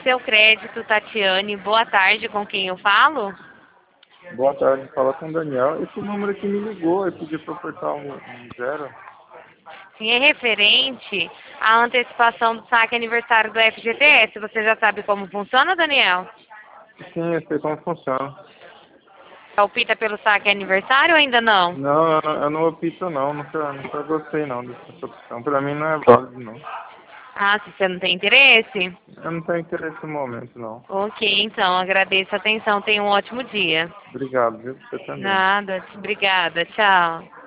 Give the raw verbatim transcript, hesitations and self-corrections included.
seu crédito, Tatiane. Boa tarde, com quem eu falo? Boa tarde, fala com o Daniel. Esse número aqui me ligou, eu pedi para apertar um, um zero. Sim, é referente à antecipação do saque aniversário do F G T S. Você já sabe como funciona, Daniel? Sim, eu sei como funciona. Palpita pelo saque aniversário ou ainda não? Não, eu não, eu não opto não, nunca, nunca gostei não dessa opção. Para mim não é válido não. Ah, se você não tem interesse? Eu não tenho interesse no momento não. Ok, então, agradeço a atenção. Tenha um ótimo dia. Obrigado, viu? Você também. Nada, obrigada, tchau.